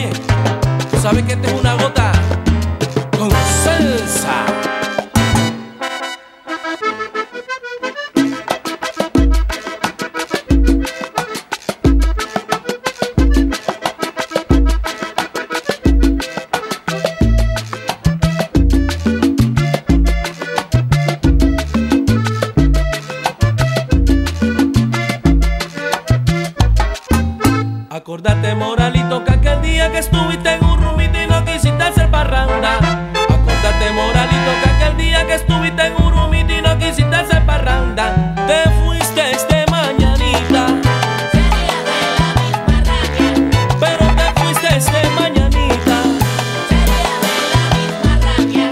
Oye, tú sabes que esta es una gota con salsa. Acordate, Moralito, que aquel día que estuviste en un rumito y no quisiste hacer parranda. Acordate, Moralito, que aquel día que estuviste en un rumito y no quisiste hacer parranda. Te fuiste de mañanita. Sería de la misma rabia. Pero te fuiste de mañanita. Sería de la misma rabia.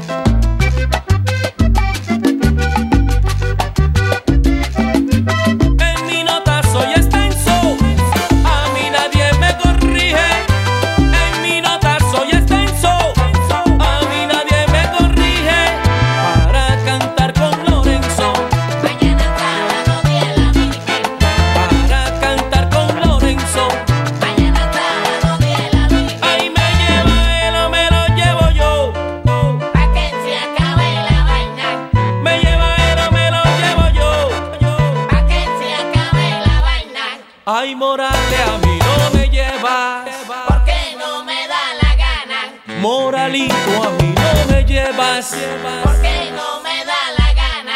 En mi nota soy extenso. A mí nadie me corrige. En mi nota soy extenso. A mí nadie me corrige. Para cantar con Lorenzo. Mañana sábado día de la Virgen. Para cantar con Lorenzo. Mañana sábado día de la Virgen. Ahí me lleva él o me lo llevo yo. Pa' que se acabe la vaina. Me lleva él o me lo llevo yo. Pa' que se acabe la vaina. Ay, Morales, a mí no me llevas. Porque no me da la gana. Moralito, a mí no me llevas. Porque no me da la gana.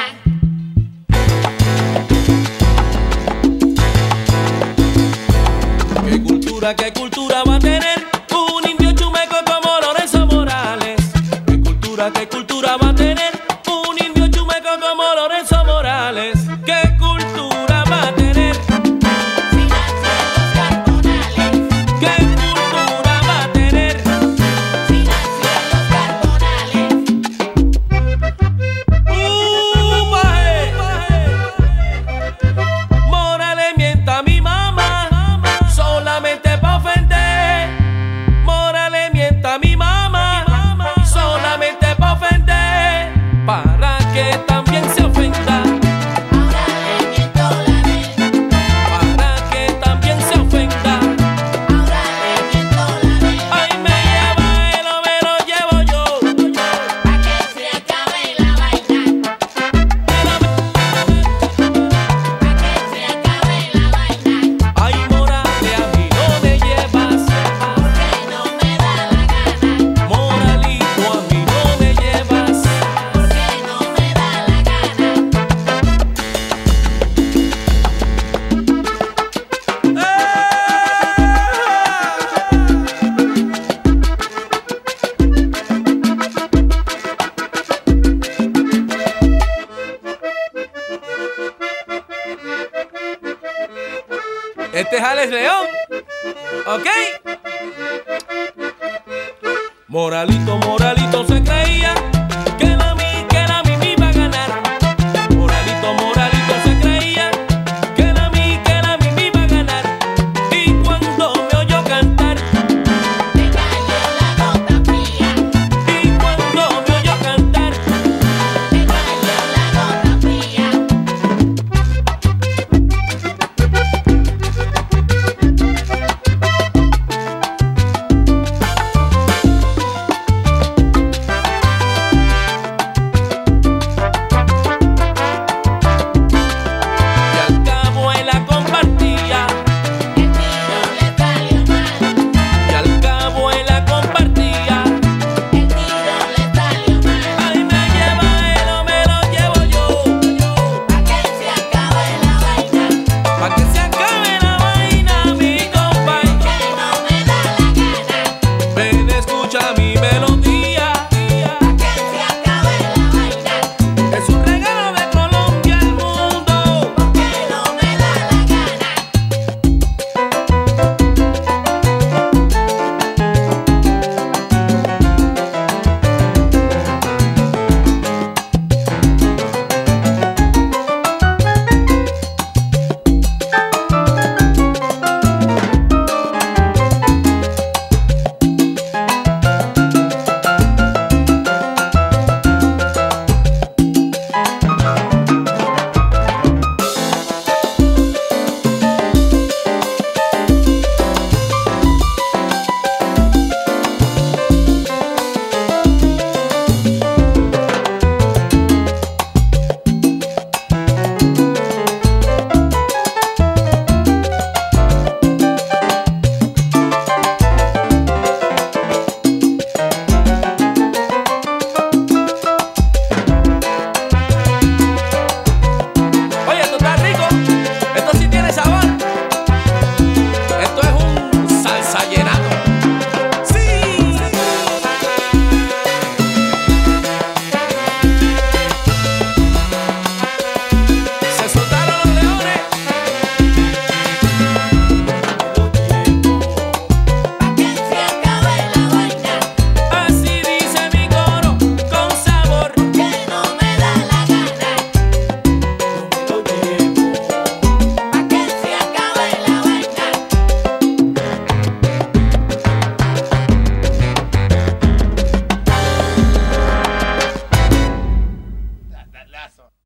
Qué cultura va a tener un indio chumeco como Lorenzo Morales? Qué cultura va a tener un indio chumeco como Lorenzo Morales? ¿Qué cultura va a tener? Si nació en los carbonales. ¿Qué cultura va a tener? Si nació en los carbonales. Morales mienta a mi mamá solamente pa' ofender. Morales mienta a mi mamá solamente pa' ofender. Para que también se ofenda. Ahora le miento la vez. Para que también se ofenda. Ahora le miento la vez. Ay, me lleva él o me lo llevo yo. Pa' que se acabe la vaina. Pa' que se acabe la vaina. Ay, Morales, a mí no me llevas. Porque no me da la gana. Moralito, a mí no me llevas. Porque no me da la gana. Este es Alex León, ¿ok? Moralito se creía que la Mimi iba a ganar. Moralito se creía que la Mimi iba a ganar. Y cuando me oyó cantar, Me cayó la gota fría. y cuando me oyó cantar, Me cayó la gota fría. Lazo.